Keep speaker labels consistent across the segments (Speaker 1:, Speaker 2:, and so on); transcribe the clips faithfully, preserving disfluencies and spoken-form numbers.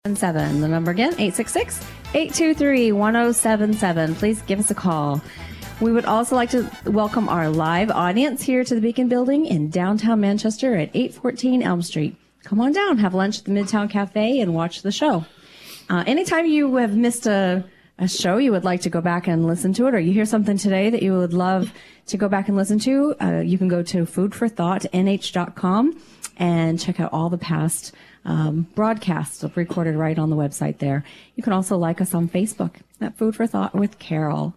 Speaker 1: Seven. The number again, eight six six, eight two three, one zero seven seven. Please give us a call. We would also like to welcome our live audience here to the Beacon Building in downtown Manchester at eight fourteen Elm Street. Come on down, have lunch at the Midtown Cafe, and watch the show. Uh, anytime you have missed a, a show you would like to go back and listen to it, or you hear something today that you would love to go back and listen to, uh, you can go to food for thought n h dot com and check out all the past Um, broadcasts recorded right on the website there. You can also like us on Facebook at Food for Thought with Carol.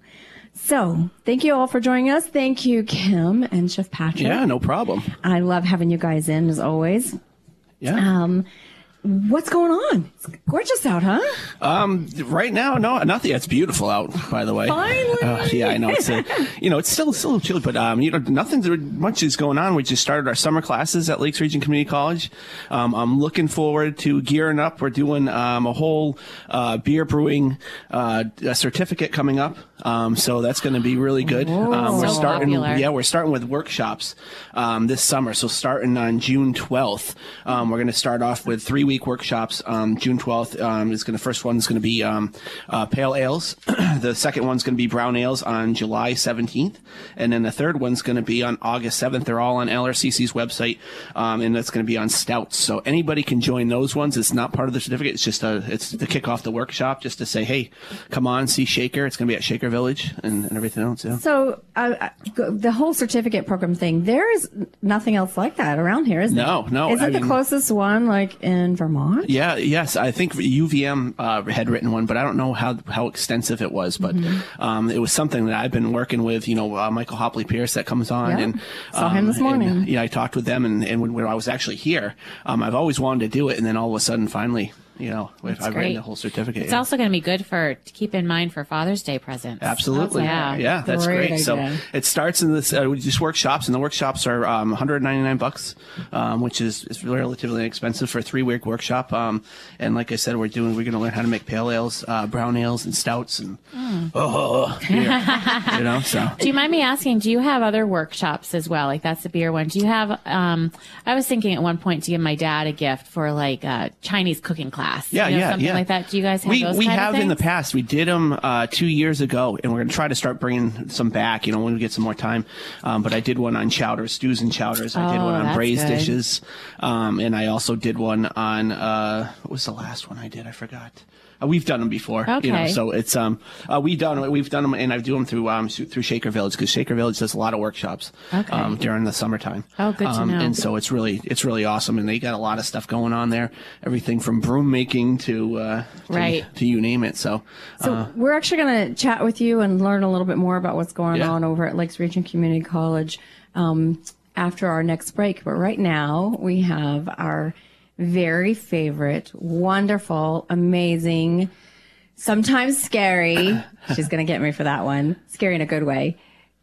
Speaker 1: So thank you all for joining us. Thank you, Kim and Chef Patrick.
Speaker 2: Yeah, no problem.
Speaker 1: I love having you guys in as always.
Speaker 2: Yeah.
Speaker 1: Um, what's going on? It's gorgeous out, huh?
Speaker 2: Um, right now, no, nothing. It's beautiful out, by the way.
Speaker 1: Finally.
Speaker 2: Uh, yeah, I know. It's a, you know, it's still still chilly, but um, you know, nothing much is going on. We just started our summer classes at Lakes Region Community College. Um, I'm looking forward to gearing up. We're doing um, a whole uh, beer brewing uh, a certificate coming up. Um, so that's going to be really good. Um, we're
Speaker 3: so
Speaker 2: starting,
Speaker 3: popular.
Speaker 2: yeah, we're starting with workshops um, this summer. So starting on June twelfth, um, we're going to start off with three week workshops. Um, June twelfth um, is going to, first one's going to be um, uh, pale ales. The second one's going to be brown ales on July seventeenth, and then the third one's going to be on August seventh. They're all on L R C C's website, um, and that's going to be on stouts. So anybody can join those ones. It's not part of the certificate. It's just a, it's to kick off the workshop, just to say, hey, come on, see Shaker. It's going to be at Shaker Village and, and everything else. Yeah.
Speaker 1: So uh, the whole certificate program thing, there is nothing else like that around here, is there?
Speaker 2: No, no.
Speaker 1: Is it
Speaker 2: I
Speaker 1: the
Speaker 2: mean-
Speaker 1: closest one, like in Vermont?
Speaker 2: Yeah, yes. I think U V M uh, had written one, but I don't know how how extensive it was. But
Speaker 1: Mm-hmm.
Speaker 2: um, it was something that I've been working with. You know, uh, Michael Hopley Pierce that comes on,
Speaker 1: Yeah.
Speaker 2: and
Speaker 1: Saw him this
Speaker 2: and,
Speaker 1: morning.
Speaker 2: yeah, I talked with them, and, and when, when I was actually here, um, I've always wanted to do it, and then all of a sudden, finally, you know, I've written
Speaker 3: great.
Speaker 2: the whole certificate.
Speaker 3: It's
Speaker 2: yeah.
Speaker 3: also going to be good for to keep in mind for Father's Day presents.
Speaker 2: Absolutely.
Speaker 3: Yeah.
Speaker 2: Yeah, that's
Speaker 1: Great
Speaker 2: great. So
Speaker 1: idea.
Speaker 2: it starts in this, uh, just workshops, and the workshops are um, one hundred ninety-nine bucks, um, which is, is relatively inexpensive for a three week workshop. Um, and like I said, we're doing, we're going to learn how to make pale ales, uh, brown ales, and stouts, and
Speaker 3: Mm.
Speaker 2: oh, beer, you know, so.
Speaker 3: Do you mind me asking, do you have other workshops as well? Like that's the beer one. Do you have, um, I was thinking at one point to give my dad a gift for like a Chinese cooking class.
Speaker 2: Yeah,
Speaker 3: you know,
Speaker 2: yeah,
Speaker 3: something
Speaker 2: yeah.
Speaker 3: like that. Do you guys have
Speaker 2: we,
Speaker 3: those
Speaker 2: We
Speaker 3: kind
Speaker 2: have
Speaker 3: of
Speaker 2: in the
Speaker 3: things?
Speaker 2: past. We did them uh, two years ago, and we're going to try to start bringing some back, you know, when we get some more time. Um, but I did one on chowders, stews and chowders. I did
Speaker 3: Oh,
Speaker 2: one on
Speaker 3: that's
Speaker 2: braised
Speaker 3: good.
Speaker 2: dishes. Um, and I also did one on, uh, what was the last one I did? I forgot. Uh, we've done them before, you know,
Speaker 3: Okay.
Speaker 2: so it's um uh, we've done we've done them, and I do them through um through Shaker Village, because Shaker Village does a lot of workshops
Speaker 3: Okay.
Speaker 2: um, during the summertime.
Speaker 3: Oh, good to
Speaker 2: um,
Speaker 3: know.
Speaker 2: And so it's really it's really awesome, and they got a lot of stuff going on there, everything from broom making to uh, to,
Speaker 3: Right.
Speaker 2: to you name it. So,
Speaker 1: So
Speaker 2: uh,
Speaker 1: we're actually going to chat with you and learn a little bit more about what's going
Speaker 2: Yeah.
Speaker 1: on over at Lakes Region Community College um, after our next break. But right now we have our very favorite, wonderful, amazing, sometimes scary. She's going to get me for that one. Scary in a good way.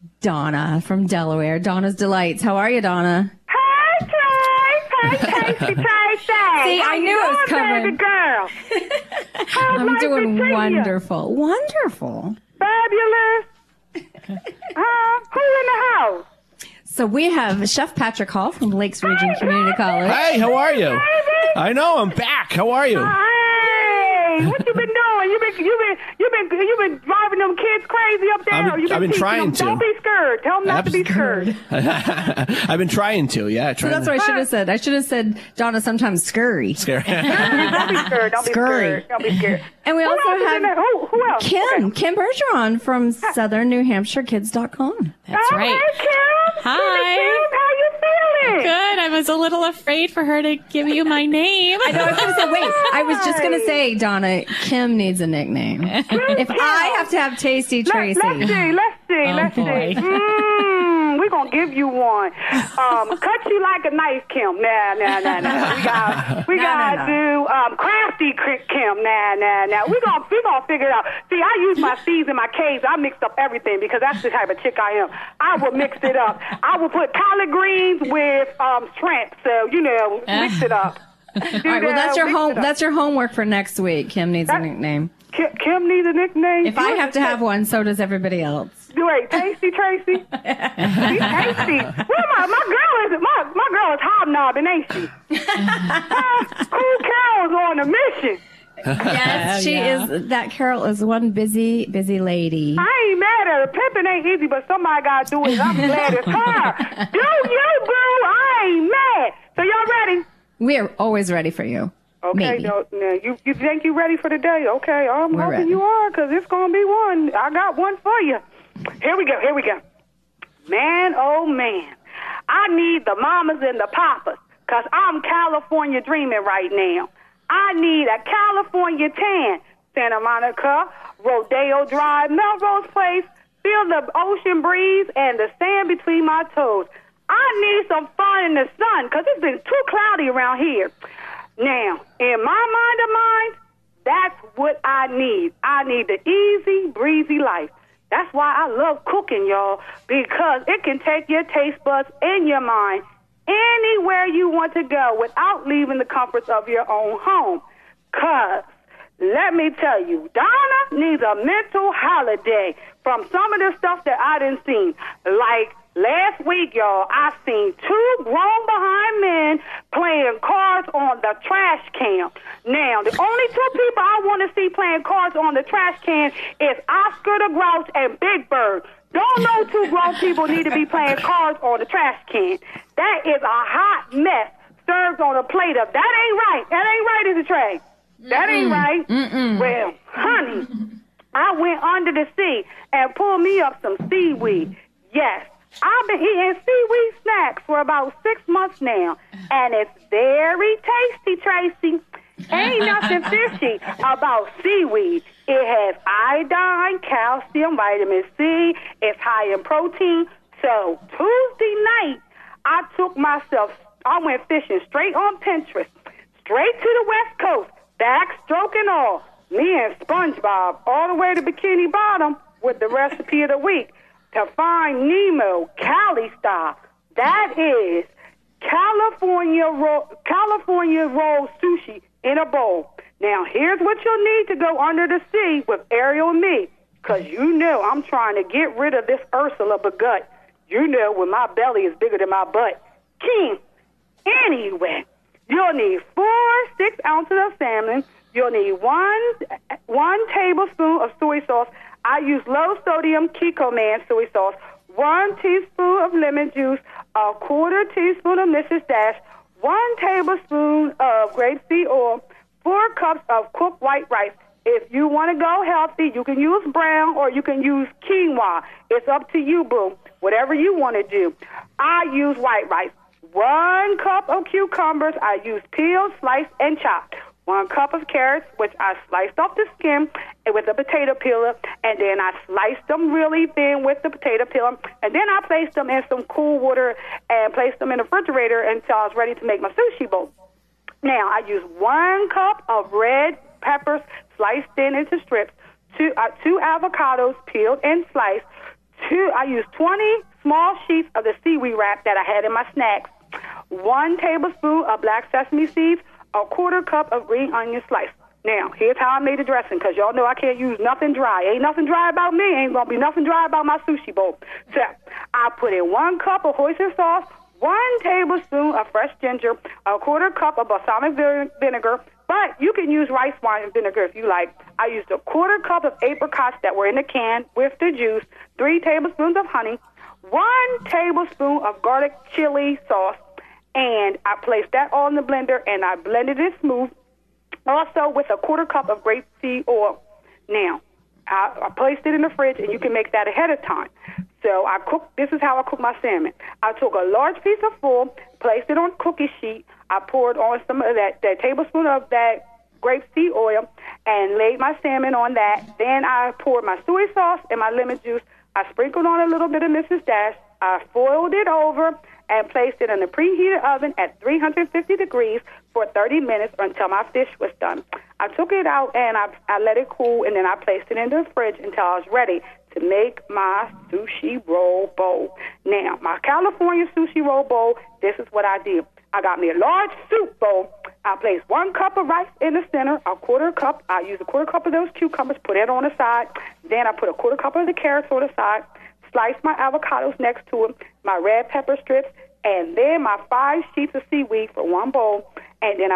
Speaker 1: Donna from Delaware. Donna's Delights. How are you, Donna?
Speaker 4: Hey, Trace! Hey, Tasty, Trace!
Speaker 1: See, I knew it was coming.
Speaker 4: Baby girl. How's
Speaker 1: I'm
Speaker 4: life
Speaker 1: doing
Speaker 4: treating you?
Speaker 1: wonderful. Wonderful.
Speaker 4: Fabulous. Huh? Who in the house?
Speaker 1: So we have Chef Patrick Hall from Lakes Region Community College.
Speaker 2: hey, how are you? I know, I'm back. How are you?
Speaker 4: Hey, what you been doing? You been you been you been you been driving them kids crazy up there?
Speaker 2: I've been-
Speaker 4: You
Speaker 2: I've been
Speaker 4: teaching
Speaker 2: trying
Speaker 4: them,
Speaker 2: to.
Speaker 4: Don't be scared. Tell them not to be
Speaker 2: Abs-
Speaker 4: scared.
Speaker 2: I've been trying to, yeah.
Speaker 1: So
Speaker 2: Trying
Speaker 1: that's
Speaker 2: to
Speaker 1: what I should have said. I should have said Donna sometimes scurry.
Speaker 2: scare.
Speaker 4: Don't be scared. Don't be
Speaker 1: Scurry.
Speaker 4: scared. Don't be scared.
Speaker 1: And we
Speaker 4: Who
Speaker 1: also
Speaker 4: else is
Speaker 1: have
Speaker 4: in there? Who, who else?
Speaker 1: Kim,
Speaker 4: Okay.
Speaker 1: Kim Bergeron from Southern New Hampshire Kids dot com.
Speaker 3: That's
Speaker 4: Oh,
Speaker 3: right.
Speaker 4: Hey, Kim.
Speaker 3: Hi.
Speaker 4: Kim, how you feeling?
Speaker 3: Good. I was a little afraid for her to give you my name.
Speaker 1: I know. I was going to say, wait. I was just going to say, Donna, Kim needs a nickname. If I have to have Tasty Tracy,
Speaker 4: Let, let's see, let's see,
Speaker 3: Oh,
Speaker 4: let's
Speaker 3: boy.
Speaker 4: see. Mm, we're going to give you one. Um, cut you like a knife, Kim. Nah, nah, nah, nah. We got we
Speaker 1: No,
Speaker 4: got
Speaker 1: no,
Speaker 4: to do um, crafty K- Kim. Nah, nah, nah. We're going we gonna figure it out. See, I use my C's and my K's. I mixed up everything because that's the type of chick I am. I will mix it up. I will put collard greens with um, shrimp. So, you know, mix it up.
Speaker 1: all right. Well, that's your home. That's your homework for next week. Kim needs a
Speaker 4: That-
Speaker 1: nickname.
Speaker 4: Kim, Kim needs a nickname.
Speaker 1: If I have to have one, so does everybody else.
Speaker 4: Wait, Tasty Tracy? She's tasty. Well, my, my girl is my, my girl is hobnobbing, ain't she? uh, cool Carol's on a mission.
Speaker 1: Yes, she
Speaker 3: Yeah.
Speaker 1: is. That Carol is one busy, busy lady.
Speaker 4: I ain't mad at her. Pimping ain't easy, but somebody got to do it. I'm glad it's her. Do you, boo? I ain't mad. So y'all ready?
Speaker 1: We are always ready for you.
Speaker 4: Okay,
Speaker 1: Maybe.
Speaker 4: no, no, you you think you ready for the day? Okay, I'm
Speaker 1: We're
Speaker 4: hoping
Speaker 1: ready.
Speaker 4: you are, because it's going to be one. I got one for you. Here we go, here we go. Man, oh, man. I need the mamas and the papas, because I'm California dreaming right now. I need a California tan. Santa Monica, Rodeo Drive, Melrose Place, feel the ocean breeze and the sand between my toes. I need some fun in the sun, because it's been too cloudy around here. Now, in my mind of mine, that's what I need. I need the easy, breezy life. That's why I love cooking, y'all, because it can take your taste buds and your mind anywhere you want to go without leaving the comforts of your own home. Because, let me tell you, Donna needs a mental holiday from some of the stuff that I done seen. Like last week, y'all, I seen two grown behind men playing cards on the trash can. Now, the only two people I want to see playing cards on the trash can is Oscar the Grouch and Big Bird. Don't know two grown people need to be playing cards on the trash can. That is a hot mess served on a plate of. That ain't right. That ain't right, is it, Trey? That ain't right.
Speaker 1: Mm-mm.
Speaker 4: Well, honey, I went under the sea and pulled me up some seaweed. Yes, I've been eating seaweed snacks for about six months now, and it's very tasty, Tracy. Ain't nothing fishy about seaweed. It has iodine, calcium, vitamin C. It's high in protein. So Tuesday night, I took myself, I went fishing straight on Pinterest, straight to the West Coast, backstroke and all. Me and SpongeBob all the way to Bikini Bottom with the recipe of the week to find Nemo Cali style. That is California roll, California roll sushi in a bowl. Now, here's what you'll need to go under the sea with Ariel and me, because you know I'm trying to get rid of this Ursula Bagut. You know when my belly is bigger than my butt. King. Anyway, you'll need four six ounces of salmon. You'll need one one tablespoon of soy sauce. I use low sodium Kiko Man soy sauce. One teaspoon of lemon juice. A quarter teaspoon of Missus Dash. One tablespoon of grapeseed oil. Four cups of cooked white rice. If you want to go healthy, you can use brown or you can use quinoa. It's up to you, boo. Whatever you want to do. I use white rice. One cup of cucumbers. I use peeled, sliced, and chopped. One cup of carrots, which I sliced off the skin and with a potato peeler, and then I sliced them really thin with the potato peeler, and then I placed them in some cool water and placed them in the refrigerator until I was ready to make my sushi bowl. Now, I use one cup of red peppers sliced thin into strips, two, uh, two avocados peeled and sliced, two, I use twenty small sheets of the seaweed wrap that I had in my snacks, one tablespoon of black sesame seeds, a quarter cup of green onion sliced. Now, here's how I made the dressing, because y'all know I can't use nothing dry. Ain't nothing dry about me. Ain't going to be nothing dry about my sushi bowl. So, I put in one cup of oyster sauce, one tablespoon of fresh ginger, a quarter cup of balsamic vinegar, but you can use rice wine vinegar if you like. I used a quarter cup of apricots that were in the can with the juice, three tablespoons of honey, one tablespoon of garlic chili sauce, and I placed that all in the blender, and I blended it smooth, also with a quarter cup of grapeseed oil. Now, I, I placed it in the fridge, and you can make that ahead of time. So I cooked, this is how I cook my salmon. I took a large piece of foil, placed it on a cookie sheet. I poured on some of that, that tablespoon of that grapeseed oil and laid my salmon on that. Then I poured my soy sauce and my lemon juice. I sprinkled on a little bit of Missus Dash. I foiled it over and placed it in a preheated oven at three hundred fifty degrees for thirty minutes until my fish was done. I took it out and I, I let it cool, and then I placed it in the fridge until I was ready to make my sushi roll bowl. Now, my California sushi roll bowl, this is what I did. I got me a large soup bowl. I placed one cup of rice in the center, a quarter cup. I used a quarter cup of those cucumbers, put it on the side. Then I put a quarter cup of the carrots on the side, sliced my avocados next to it, my red pepper strips, and then my five sheets of seaweed for one bowl. And then I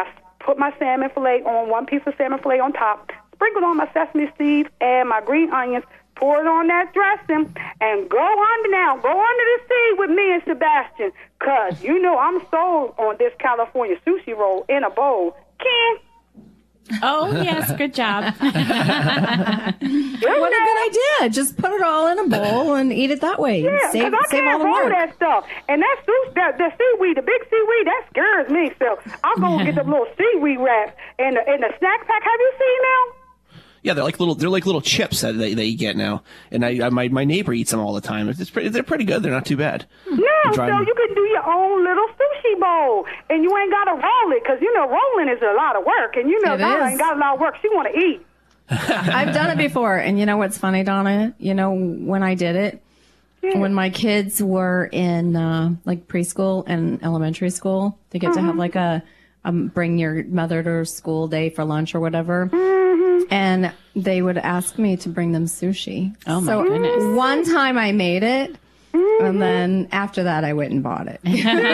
Speaker 4: put my salmon fillet on one piece of salmon fillet on top, sprinkle on my sesame seeds and my green onions, pour it on that dressing, and go under now. Go under the sea with me and Sebastian, because you know I'm sold on this California sushi roll in a bowl. Ken?
Speaker 3: Oh, yes, good job.
Speaker 1: What a good idea. Just put it all in a bowl and eat it that way.
Speaker 4: Yeah,
Speaker 1: save,
Speaker 4: because I
Speaker 1: save all
Speaker 4: can't
Speaker 1: the
Speaker 4: roll
Speaker 1: work.
Speaker 4: that stuff. And that, sushi, that the seaweed, the big seaweed, that scares me. So I'll go and get the little seaweed wraps and the, and the snack pack. Have you seen them?
Speaker 2: Yeah, they're like little they're like little chips that they, they get now, and I, I my my neighbor eats them all the time. It's pretty, they're pretty good. They're not too bad.
Speaker 4: No, so you can do your own little sushi bowl, and you ain't got to roll it, because you know rolling is a lot of work, and you know
Speaker 1: It
Speaker 4: Donna
Speaker 1: is.
Speaker 4: ain't got a lot of work. She want to eat.
Speaker 1: I've done it before, and you know what's funny, Donna? You know, when I did it,
Speaker 4: Yeah.
Speaker 1: when my kids were in uh, like preschool and elementary school, they get to have like a um, bring your mother to school day for lunch or whatever. And they would ask me to bring them sushi.
Speaker 3: Oh, my
Speaker 1: so
Speaker 3: goodness.
Speaker 1: One time I made it, and then after that I went and bought it.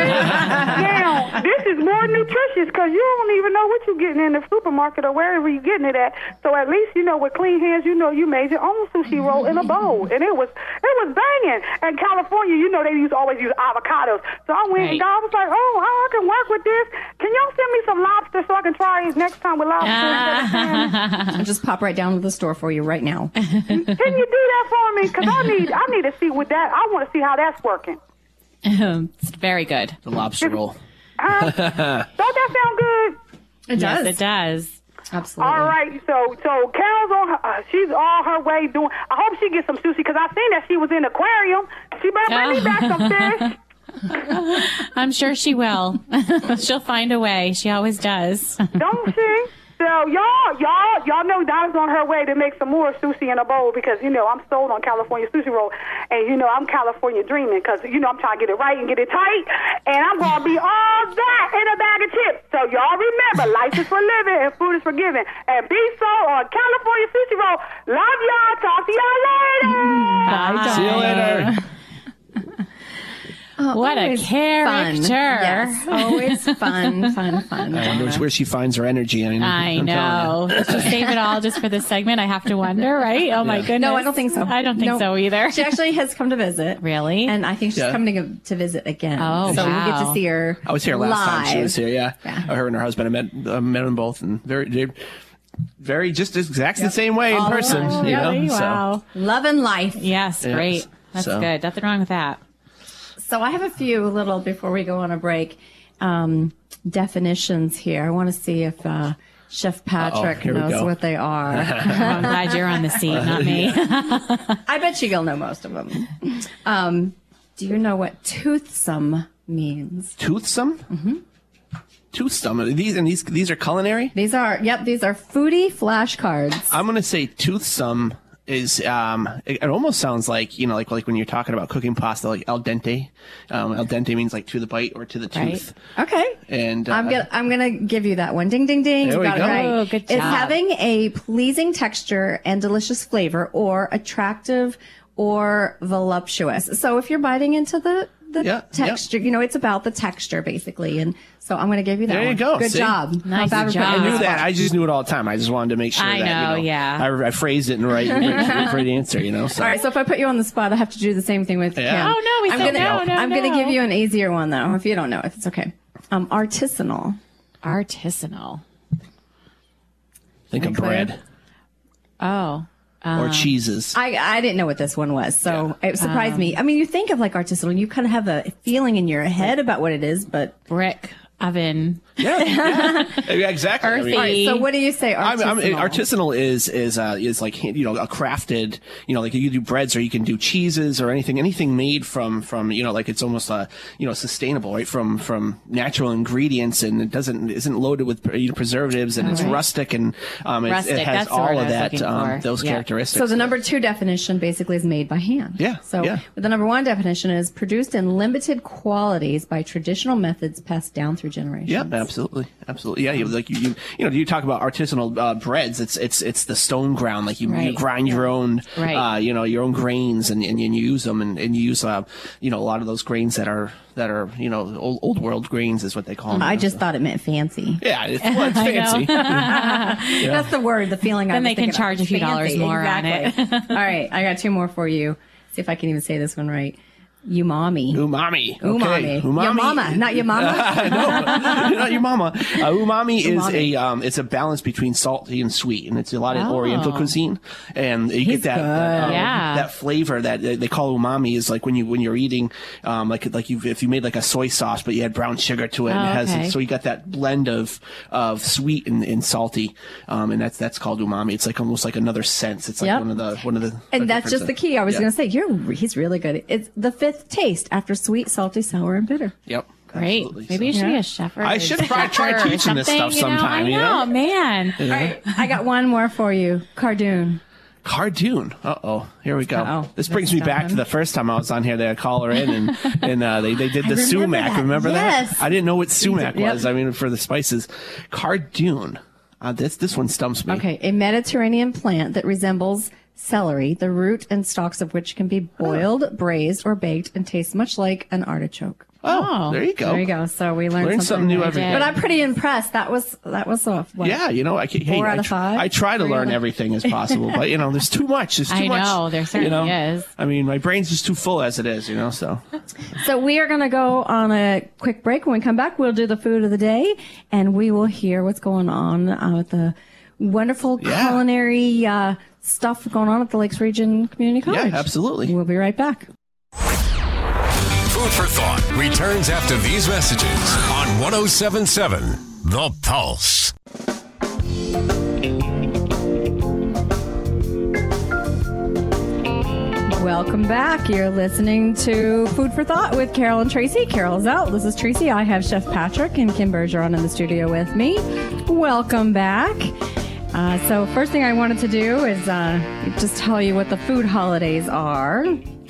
Speaker 4: Now, this is more nutritious, because you don't even know what you're getting in the supermarket or wherever you're getting it at. So at least, you know, with clean hands, you know you made your own sushi roll in a bowl. And it was it was banging. And California, you know, they use always use avocados. So I went
Speaker 3: Right.
Speaker 4: and got, I was like, oh, I can work with this. Can y'all send me some lobster so I can try it next time with lobster?
Speaker 1: I'll just pop right down to the store for you right now.
Speaker 4: Can you do that for me? Because I need, I need to see what that, I want to see how that's working.
Speaker 3: It's very good.
Speaker 2: The lobster roll.
Speaker 4: Uh, don't that sound good?
Speaker 1: It
Speaker 3: Yes, it does.
Speaker 1: Absolutely.
Speaker 4: All right, so so Carol's on her, uh, she's on her way doing. I hope she gets some sushi, because I seen that she was in the aquarium. She better bring me back some fish.
Speaker 3: I'm sure she will. She'll find a way. She always does.
Speaker 4: Don't she? So y'all, y'all, y'all know Donna's on her way to make some more sushi in a bowl, because you know I'm sold on California sushi roll, and you know I'm California dreaming, because you know I'm trying to get it right and get it tight, and I'm gonna be all that in a bag of chips. So y'all remember, life is for living and food is for giving, and be sold on California sushi roll. Love y'all. Talk to y'all later.
Speaker 3: Bye.
Speaker 2: See you later.
Speaker 1: Oh,
Speaker 3: What a
Speaker 1: always
Speaker 3: character.
Speaker 1: Fun. Yes, always fun, fun, fun.
Speaker 2: I wonder where she finds her energy. I, mean,
Speaker 3: I
Speaker 2: I'm telling
Speaker 3: know. Did she save it all just for this segment? I have to wonder, right? Oh, my goodness.
Speaker 1: No, I don't think so.
Speaker 3: I don't think
Speaker 1: No.
Speaker 3: so either.
Speaker 1: She actually has come to visit.
Speaker 3: Really?
Speaker 1: And I think she's
Speaker 2: Yeah.
Speaker 1: coming to, to visit again.
Speaker 3: Oh,
Speaker 1: so we get
Speaker 3: wow.
Speaker 1: to see her.
Speaker 2: I was here last
Speaker 1: live.
Speaker 2: time she was here. Yeah,
Speaker 1: Yeah.
Speaker 2: her and her husband. I met uh, met them both, and very, they're very just exactly the same way in
Speaker 1: All the
Speaker 2: person.
Speaker 1: time.
Speaker 2: You know,
Speaker 3: Really?
Speaker 2: so.
Speaker 3: Wow.
Speaker 1: Love and life.
Speaker 3: Yes,
Speaker 2: Yes.
Speaker 3: great. That's
Speaker 2: So-
Speaker 3: good. Nothing wrong with that.
Speaker 1: So I have a few little, before we go on a break, um, definitions here. I want to see if uh, Chef Patrick
Speaker 2: here we
Speaker 1: knows
Speaker 2: go.
Speaker 1: what they are.
Speaker 3: Oh, I'm glad you're on the seat, not me.
Speaker 1: I bet you'll know most of them. Um, do you know what toothsome means?
Speaker 2: Toothsome. Mm-hmm. Toothsome. These and these these are culinary.
Speaker 1: These are, yep, these are foodie flashcards.
Speaker 2: I'm gonna say toothsome is um it, it almost sounds like, you know, like like when you're talking about cooking pasta, like al dente. Um, al dente means like to the bite or to the
Speaker 3: Right.
Speaker 2: tooth.
Speaker 1: Okay.
Speaker 2: And uh,
Speaker 1: I'm gonna I'm gonna give you that one. Ding ding ding.
Speaker 2: There
Speaker 1: You
Speaker 2: we
Speaker 1: got
Speaker 2: go.
Speaker 1: it right.
Speaker 3: Oh, good
Speaker 1: It's
Speaker 3: job.
Speaker 1: having a pleasing texture and delicious flavor, or attractive or voluptuous. So if you're biting into the the
Speaker 2: Yeah,
Speaker 1: texture, you know, it's about the texture basically. And so I'm gonna give you that
Speaker 2: There you
Speaker 1: one.
Speaker 2: go.
Speaker 1: Good
Speaker 2: See?
Speaker 1: job.
Speaker 3: Nice
Speaker 1: How about
Speaker 3: job.
Speaker 1: putting
Speaker 2: I
Speaker 1: you
Speaker 2: knew
Speaker 1: on the
Speaker 2: that.
Speaker 1: spot?
Speaker 2: I just knew it all the time. I just wanted to make sure
Speaker 3: I
Speaker 2: that
Speaker 3: know,
Speaker 2: you know,
Speaker 3: yeah.
Speaker 2: I, I phrased it in the right, right, right answer. You know. So.
Speaker 1: All right, so if I put you on the spot, I have to do the same thing with
Speaker 2: Yeah.
Speaker 1: Kim.
Speaker 3: Oh, no, we
Speaker 1: I'm
Speaker 3: said
Speaker 1: gonna,
Speaker 3: no, no,
Speaker 1: I'm gonna
Speaker 3: no.
Speaker 1: give you an easier one though. If you don't know it, it's okay. Um, artisanal.
Speaker 3: Artisanal.
Speaker 2: Think of
Speaker 1: Clear?
Speaker 2: bread
Speaker 3: Oh.
Speaker 2: or cheeses.
Speaker 1: I, I didn't know what this one was, so it surprised me. I mean, you think of like artisanal, you kind of have a feeling in your head about what it is, but
Speaker 3: Brick. Oven.
Speaker 2: Yeah, yeah. Yeah, exactly. I mean,
Speaker 3: Earthy.
Speaker 1: all right. So what do you say?
Speaker 2: I'm,
Speaker 1: Artisanal.
Speaker 2: I'm, artisanal is is uh, is like, you know, a crafted, you know, like you do breads or you can do cheeses or anything anything made from from you know, like it's almost uh, you know, sustainable, right, from from natural ingredients, and it doesn't isn't loaded with, you know, preservatives, and it's
Speaker 3: right.
Speaker 2: rustic, and um, it,
Speaker 3: Rustic,
Speaker 2: it has
Speaker 3: that's the word
Speaker 2: all
Speaker 3: I
Speaker 2: of
Speaker 3: was
Speaker 2: that
Speaker 3: looking
Speaker 2: um,
Speaker 3: for.
Speaker 2: those
Speaker 3: Yeah.
Speaker 2: characteristics.
Speaker 1: So the number two definition basically is made by hand.
Speaker 2: Yeah,
Speaker 1: So
Speaker 2: yeah.
Speaker 1: the number one definition is produced in limited qualities by traditional methods passed down through generations.
Speaker 2: Yep, absolutely, absolutely. Yeah, you, like you, you, you know, you talk about artisanal uh, breads. It's it's it's the stone ground. Like you, you
Speaker 3: Right.
Speaker 2: grind your own,
Speaker 3: Right.
Speaker 2: uh, you know, your own grains, and, and, and you use them, and, and you use, uh, you know, a lot of those grains that are that are you know old, old world grains is what they call them.
Speaker 1: I just thought it meant fancy.
Speaker 2: yeah, it's, well, it's
Speaker 3: I know.
Speaker 2: fancy.
Speaker 1: That's the word, the feeling. I
Speaker 3: Then
Speaker 1: was
Speaker 3: they can
Speaker 1: thinking of.
Speaker 3: charge a few dollars
Speaker 1: Fancy,
Speaker 3: more on
Speaker 1: exactly. All right, I got two more for you. See if I can even say this one right. Umami.
Speaker 2: Umami.
Speaker 1: Umami.
Speaker 2: Okay. Umami.
Speaker 1: Your mama, not your mama.
Speaker 2: no, not your mama. Uh, umami, is
Speaker 1: Umami.
Speaker 2: a um, it's a balance between salty and sweet, and it's a lot of
Speaker 3: Oh.
Speaker 2: Oriental cuisine, and you
Speaker 1: He's
Speaker 2: get that
Speaker 1: good.
Speaker 2: that, um,
Speaker 3: Yeah.
Speaker 2: that flavor that they call umami is like when you when you're eating um, like like you if you made like a soy sauce, but you had brown sugar to it, and
Speaker 3: Oh,
Speaker 2: it has
Speaker 3: okay.
Speaker 2: so you got that blend of of sweet and, and salty, um, and that's that's called umami. It's like almost like another sense. It's like
Speaker 1: Yep.
Speaker 2: one of the one of the
Speaker 1: And that's just the key. I was
Speaker 2: Yeah.
Speaker 1: going to say, you're he's really good. It's the fifth taste after sweet, salty, sour, and bitter.
Speaker 2: Yep.
Speaker 3: Great.
Speaker 2: Absolutely.
Speaker 3: Maybe you
Speaker 2: So-
Speaker 3: should be
Speaker 1: Yeah.
Speaker 3: a chef. Or
Speaker 2: I
Speaker 3: a
Speaker 2: should try-
Speaker 3: chef
Speaker 2: try
Speaker 3: or
Speaker 2: teaching this
Speaker 3: something,
Speaker 2: stuff
Speaker 3: you know?
Speaker 2: sometime,
Speaker 3: I
Speaker 2: you
Speaker 3: know,
Speaker 2: know?
Speaker 3: man.
Speaker 1: All right, I got one more for you. Cardoon.
Speaker 2: Cardoon. Uh oh. Here we go.
Speaker 1: Uh-oh.
Speaker 2: This
Speaker 1: That's
Speaker 2: brings me back
Speaker 1: done.
Speaker 2: to the first time I was on here. They had call her in and and uh, they they did the
Speaker 1: remember
Speaker 2: sumac.
Speaker 1: that.
Speaker 2: Remember
Speaker 1: Yes.
Speaker 2: that? I didn't know what sumac
Speaker 1: Yep.
Speaker 2: was. I mean, for the spices, Cardoon. Uh, this this one stumps me.
Speaker 1: Okay, a Mediterranean plant that resembles celery, the root and stalks of which can be boiled, braised, or baked and tastes much like an artichoke.
Speaker 2: Oh,
Speaker 3: Oh.
Speaker 2: there you go.
Speaker 1: There you go. So we learned
Speaker 2: Learn
Speaker 1: something,
Speaker 2: something new
Speaker 1: there.
Speaker 2: every
Speaker 3: day.
Speaker 1: But I'm pretty impressed. That was that was a what?
Speaker 2: Yeah, you know, I can, hey,
Speaker 1: Four
Speaker 2: I,
Speaker 1: out of
Speaker 2: tr-
Speaker 1: five?
Speaker 2: I try to
Speaker 1: Three
Speaker 2: learn
Speaker 1: out of-
Speaker 2: everything as possible, but you know, there's too much. There's too
Speaker 3: I
Speaker 2: much.
Speaker 3: know, there
Speaker 2: you
Speaker 3: certainly
Speaker 2: know?
Speaker 3: is.
Speaker 2: I mean, my brain's just too full as it is, you know. So
Speaker 1: So we are going to go on a quick break. When we come back, we'll do the food of the day, and we will hear what's going on uh, with the wonderful
Speaker 2: Yeah.
Speaker 1: culinary uh, stuff going on at the Lakes Region Community College.
Speaker 2: yeah, absolutely.
Speaker 1: We'll be right back.
Speaker 5: Food for Thought returns after these messages on one oh seven point seven The Pulse.
Speaker 1: Welcome back. You're listening to Food for Thought with Carol and Tracy. Carol's out. This is Tracy. I have Chef Patrick and Kim Bergeron in the studio with me. Welcome back. Uh, so first thing I wanted to do is uh, just tell you what the food holidays are.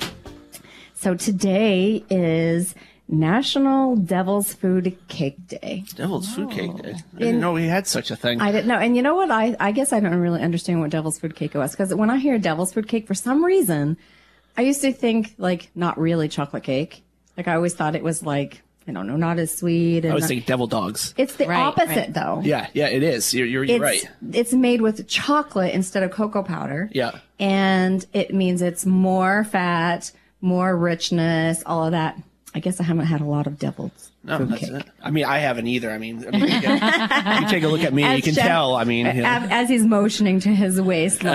Speaker 1: So today is National Devil's Food Cake Day.
Speaker 2: Devil's food cake day. I didn't know we had such a thing.
Speaker 1: I didn't know. And you know what? I, I guess I don't really understand what devil's food cake was. Because when I hear devil's food cake, for some reason, I used to think, like, not really chocolate cake. Like, I always thought it was, like, I don't know, not as sweet. And
Speaker 2: I was
Speaker 1: not-
Speaker 2: thinking devil dogs.
Speaker 1: it's the
Speaker 3: Right,
Speaker 1: opposite,
Speaker 3: right.
Speaker 1: though.
Speaker 2: Yeah, yeah, it is. You're, you're, you're
Speaker 1: It's,
Speaker 2: right.
Speaker 1: it's made with chocolate instead of cocoa powder.
Speaker 2: Yeah.
Speaker 1: And it means it's more fat, more richness, all of that. I guess I haven't had a lot of devil's
Speaker 2: No,
Speaker 1: food
Speaker 2: that's
Speaker 1: cake.
Speaker 2: it. I mean, I haven't either. I mean, I mean you, get, you take a look at me, and you
Speaker 1: As
Speaker 2: can
Speaker 1: Chef-
Speaker 2: tell. I mean, you know,
Speaker 1: As, as he's motioning to his waistline.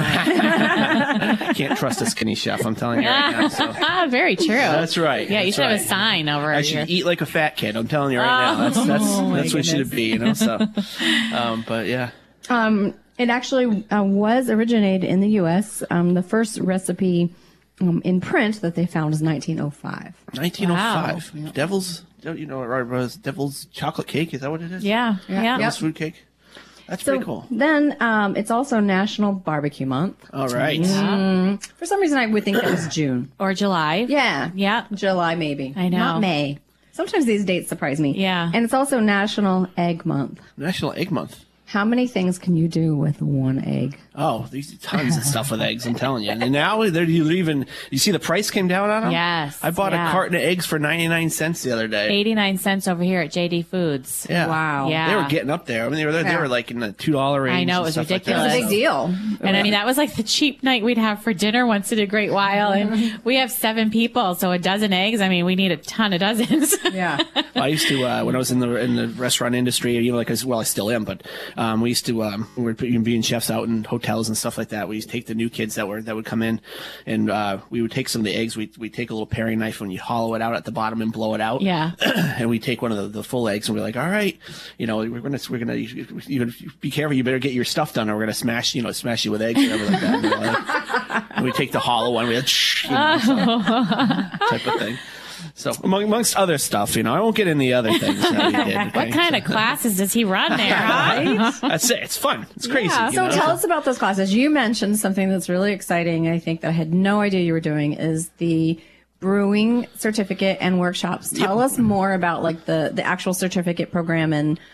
Speaker 2: I can't trust a skinny chef. I'm telling you right now. So.
Speaker 3: Ah, very true.
Speaker 2: That's right.
Speaker 3: Yeah, you
Speaker 2: That's
Speaker 3: should have
Speaker 2: right.
Speaker 3: a sign over
Speaker 2: I
Speaker 3: here.
Speaker 2: should eat like a fat kid. I'm telling you right now. That's that's
Speaker 1: Oh, my
Speaker 2: that's what should
Speaker 1: goodness.
Speaker 2: it be, you know. So, um, but yeah,
Speaker 1: Um, it actually uh, was originated in the U S Um, the first recipe um, in print that they found is nineteen oh five.
Speaker 2: nineteen oh five. Devil's, you know, or was Devil's chocolate cake? Is that what it is?
Speaker 3: yeah, yeah.
Speaker 2: Devil's food cake. That's
Speaker 1: So
Speaker 2: pretty cool.
Speaker 1: then um, it's also National Barbecue Month.
Speaker 2: All right.
Speaker 1: For some reason, I would think that was June.
Speaker 3: Or July.
Speaker 1: Yeah.
Speaker 3: Yeah.
Speaker 1: July, maybe.
Speaker 3: I know.
Speaker 1: Not May. Sometimes these dates surprise me.
Speaker 3: Yeah.
Speaker 1: And it's also National Egg Month.
Speaker 2: National Egg Month.
Speaker 1: How many things can you do with one egg?
Speaker 2: Oh, these tons of stuff with eggs. I'm telling you. And now they're you even. You see the price came down on them.
Speaker 3: Yes,
Speaker 2: I bought
Speaker 3: yeah.
Speaker 2: a carton of eggs for ninety-nine cents the other day.
Speaker 3: eighty-nine cents over here at J D Foods.
Speaker 2: Yeah.
Speaker 1: Wow.
Speaker 3: Yeah.
Speaker 2: They were getting up there. I mean, they were they
Speaker 1: Yeah.
Speaker 2: were like in the two dollar range.
Speaker 3: I know,
Speaker 2: and
Speaker 3: it was
Speaker 2: stuff like that.
Speaker 3: ridiculous.
Speaker 1: It's a big deal.
Speaker 3: And I mean, that was like the cheap night we'd have for dinner once in a great while. And we have seven people, so a dozen eggs. I mean, we need a ton of dozens.
Speaker 1: Yeah.
Speaker 2: I used to uh, when I was in the in the restaurant industry, you know, like as well, I still am, but um, we used to um, we were being chefs out in hotels and stuff like that. We used to take the new kids that were that would come in, and uh, we would take some of the eggs. We we take a little paring knife and you hollow it out at the bottom and blow it out.
Speaker 3: Yeah.
Speaker 2: And we take one of the, the full eggs and we're like, all right, you know, we're gonna we're gonna you, you be careful. You better get your stuff done, or we're gonna smash you know smash you with eggs or whatever like that. And, we're like- and we take the hollow one, we like, you know, so, type of thing. So among, amongst other stuff, you know, I won't get in the other things that we did. Okay?
Speaker 3: What kind of classes does he run there, huh?
Speaker 2: That's it. It's fun. It's crazy.
Speaker 3: Yeah.
Speaker 2: you
Speaker 1: So
Speaker 2: know?
Speaker 1: tell us about those classes. You mentioned something that's really exciting. I think that I had no idea you were doing is the brewing certificate and workshops. Tell us more about like the, the actual certificate program and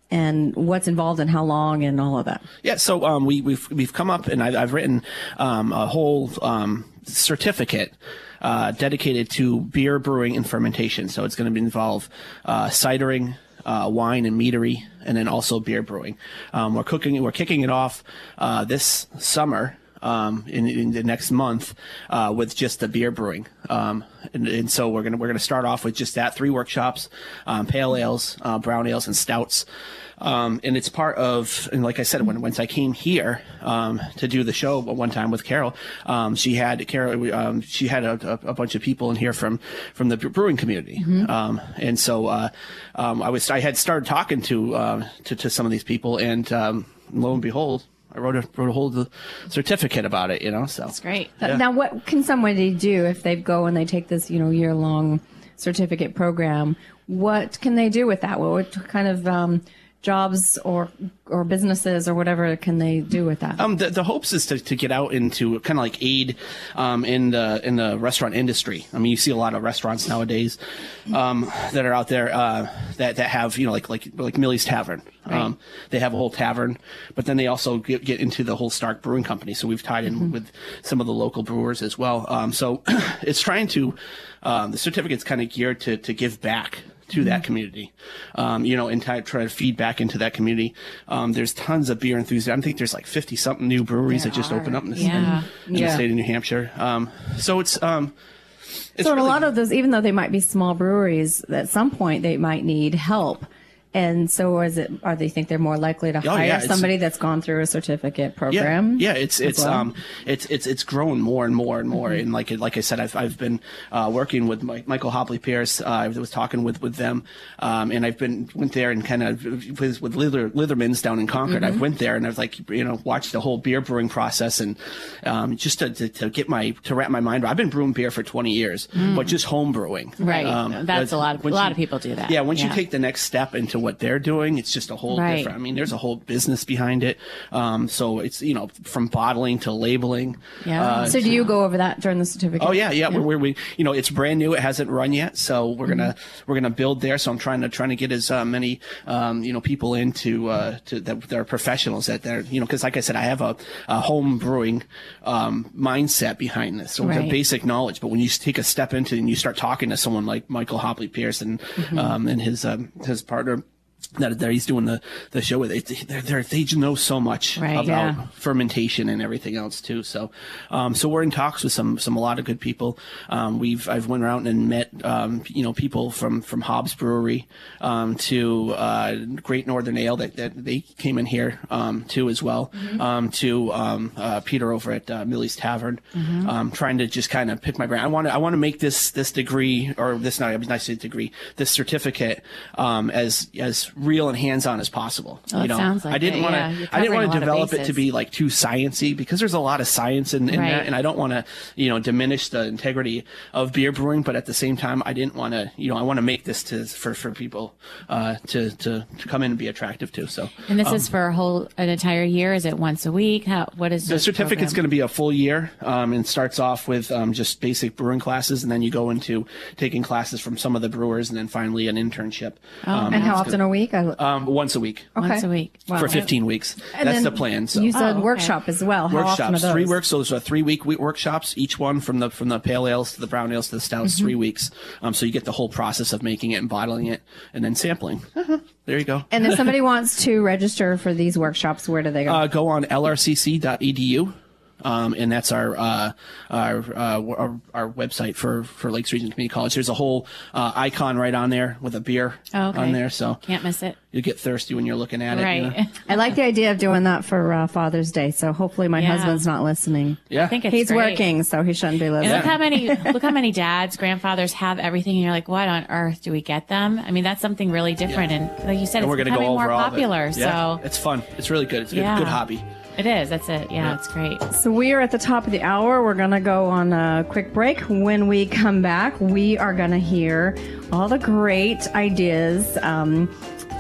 Speaker 1: and what's involved and how long and all of that?
Speaker 2: Yeah, so um, we, we've we've come up and I've, I've written um, a whole um, certificate uh, dedicated to beer brewing and fermentation. So it's going to involve uh, cidering, uh, wine and meadery, and then also beer brewing. Um, we're cooking. We're kicking it off uh, this summer. Um, in, in the next month, uh, with just the beer brewing. Um, and, and so we're going to, we're going to start off with just that, three workshops, um, pale ales, uh, brown ales and stouts. Um, and it's part of, and like I said, when, once I came here, um, to do the show one time with Carol, um, she had, Carol, um, she had a, a, a bunch of people in here from, from the brewing community. Mm-hmm. Um, and so, uh, um, I was, I had started talking to, uh, to, to some of these people and, um, lo and behold, I wrote a wrote a whole certificate about it, you know. So
Speaker 3: that's great.
Speaker 1: Yeah. Now, what can somebody do if they go and they take this, you know, year long certificate program? What can they do with that? What kind of um, jobs or or businesses or whatever can they do with that?
Speaker 2: Um, the, the hopes is to, to get out into kind of like aid um, in the in the restaurant industry. I mean, you see a lot of restaurants nowadays um, that are out there uh, that that have, you know, like like like Millie's Tavern. Right. Um, they have a whole tavern, but then they also get, get into the whole Stark Brewing Company. So we've tied in mm-hmm. with some of the local brewers as well. Um, so it's trying to um, the certificate's kind of geared to to give back to that community, um, you know, and try, try to feed back into that community. Um, there's tons of beer enthusiasts. I think there's like fifty something new breweries
Speaker 3: there
Speaker 2: that just
Speaker 3: are.
Speaker 2: opened up in the,
Speaker 3: yeah.
Speaker 2: in, in
Speaker 1: yeah.
Speaker 2: the state of New Hampshire. Um, so it's, um, it's
Speaker 1: so in
Speaker 2: really,
Speaker 1: a lot of those, even though they might be small breweries, at some point they might need help. And so is it, or they think they're more likely to
Speaker 2: Oh,
Speaker 1: hire
Speaker 2: yeah, it's-
Speaker 1: somebody that's gone through a certificate program?
Speaker 2: Yeah, yeah, it's it's
Speaker 1: well?
Speaker 2: um it's it's it's grown more and more and more. And like like I said, I've I've been uh, working with Mike, Michael Hopley Pierce. Uh, I was talking with with them, um, and I've been went there and kind of with with Lither, Litherman's down in Concord. I went there and I was like, you know, watched the whole beer brewing process and um, just to, to to get my to wrap my mind around. I've been brewing beer for twenty years, but just home brewing.
Speaker 3: Right.
Speaker 2: Um,
Speaker 3: That's a lot of a
Speaker 2: once
Speaker 3: lot
Speaker 2: you-
Speaker 3: of people do that.
Speaker 2: Yeah, once
Speaker 3: Yeah.
Speaker 2: you take the next step into what they're doing, it's just a whole
Speaker 3: Right.
Speaker 2: different. I mean, there's a whole business behind it. Um, so it's, you know, from bottling to labeling.
Speaker 3: Yeah.
Speaker 2: Uh,
Speaker 1: So do you go over that during the certificate?
Speaker 2: Oh yeah, yeah. We're, we're, we, you know, it's brand new. It hasn't run yet, so we're gonna we're gonna build there. So I'm trying to trying to get as uh, many um, you know people into uh, to that they're professionals that they're you know because like I said, I have a, a home brewing um, mindset behind this, so it's a
Speaker 3: Right.
Speaker 2: basic knowledge. But when you take a step into it and you start talking to someone like Michael Hopley Pierce and um, and his um, his partner. That, that he's doing the, the show with, it, they're, they're, they know so much
Speaker 3: Right,
Speaker 2: about
Speaker 1: yeah.
Speaker 2: fermentation and everything else too. So, um, so we're in talks with some, some, a lot of good people. Um, we've, I've went around and met, um, you know, people from, from Hobbs Brewery, um, to, uh, Great Northern Ale that, that they came in here, um, too as well, mm-hmm. um, to, um, uh, Peter over at, uh, Millie's Tavern, mm-hmm. um, trying to just kind of pick my brain. I want to, I want to make this, this degree or this, not, I was nice to say degree, this certificate, um, as, as real and hands-on as possible.
Speaker 3: Oh,
Speaker 2: you
Speaker 3: it
Speaker 2: know,
Speaker 3: sounds like
Speaker 2: I didn't
Speaker 3: it,
Speaker 2: want to,
Speaker 3: yeah. You're
Speaker 2: I didn't
Speaker 3: covering
Speaker 2: want
Speaker 3: a
Speaker 2: to
Speaker 3: lot of
Speaker 2: develop it to
Speaker 3: bases.
Speaker 2: be like too sciencey because there's a lot of science in, in
Speaker 3: Right.
Speaker 2: that, and I don't want to, you know, diminish the integrity of beer brewing, but at the same time, I didn't want to, you know, I want to make this to for for people uh, to, to to come in and be attractive to. So,
Speaker 3: And this
Speaker 2: um,
Speaker 3: is for a whole an entire year. Is it once a week? How? What is
Speaker 2: the certificate's going to be a full year, um, and starts off with um, just basic brewing classes, and then you go into taking classes from some of the brewers, and then finally an internship. Um,
Speaker 1: And how
Speaker 2: it's
Speaker 1: often
Speaker 2: gonna-
Speaker 1: a week? I,
Speaker 2: Um, once a week.
Speaker 1: okay.
Speaker 3: Once a week.
Speaker 1: Wow.
Speaker 2: For fifteen weeks.
Speaker 1: And
Speaker 2: That's
Speaker 1: then
Speaker 2: the plan. So.
Speaker 1: You said
Speaker 3: Oh, okay.
Speaker 1: workshop as well. How often are
Speaker 2: workshops,
Speaker 1: those?
Speaker 2: three works. So there's a three week workshops, each one from the from the pale ales to the brown ales to the stouts,
Speaker 1: Mm-hmm.
Speaker 2: three weeks. Um, so you get the whole process of making it and bottling it, and then sampling. There you go.
Speaker 1: And if somebody wants to register for these workshops, where do they go?
Speaker 2: Uh, go on L R C C dot E D U. Um, and that's our, uh, our, uh, our, our website for, for Lakes Region Community College. There's a whole, uh, icon right on there with a beer
Speaker 3: Oh, okay.
Speaker 2: on there. So
Speaker 3: Can't miss it.
Speaker 2: you get thirsty when you're looking at it.
Speaker 3: Right.
Speaker 2: You know?
Speaker 1: I like the idea of doing that for uh, Father's Day. So hopefully my
Speaker 3: Yeah.
Speaker 1: husband's not listening.
Speaker 2: Yeah.
Speaker 3: I think it's
Speaker 1: He's
Speaker 3: great.
Speaker 1: working, so he shouldn't be
Speaker 3: And
Speaker 1: listening.
Speaker 3: look how many look how many dads, grandfathers have everything, and you're like, what on earth do we get them? I mean, that's something really different, and like you said,
Speaker 2: and
Speaker 3: it's
Speaker 2: we're going to
Speaker 3: becoming
Speaker 2: go
Speaker 3: more
Speaker 2: over all of it.
Speaker 3: popular.
Speaker 2: Yeah.
Speaker 3: So
Speaker 2: It's fun. It's really good. It's a good,
Speaker 3: Yeah.
Speaker 2: good hobby.
Speaker 3: it is. That's it. Yeah,
Speaker 2: Yeah.
Speaker 3: it's great.
Speaker 1: So we are at the top of the hour. We're going to go on a quick break. When we come back, we are going to hear all the great ideas um,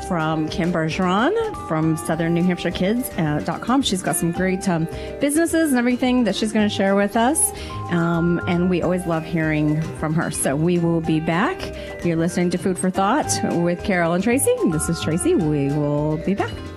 Speaker 1: from Kim Bergeron from Southern New Hampshire Kids dot com. She's got some great um, businesses and everything that she's going to share with us. Um, and we always love hearing from her. So we will be back. You're listening to Food for Thought with Carol and Tracy. This is Tracy. We will be back.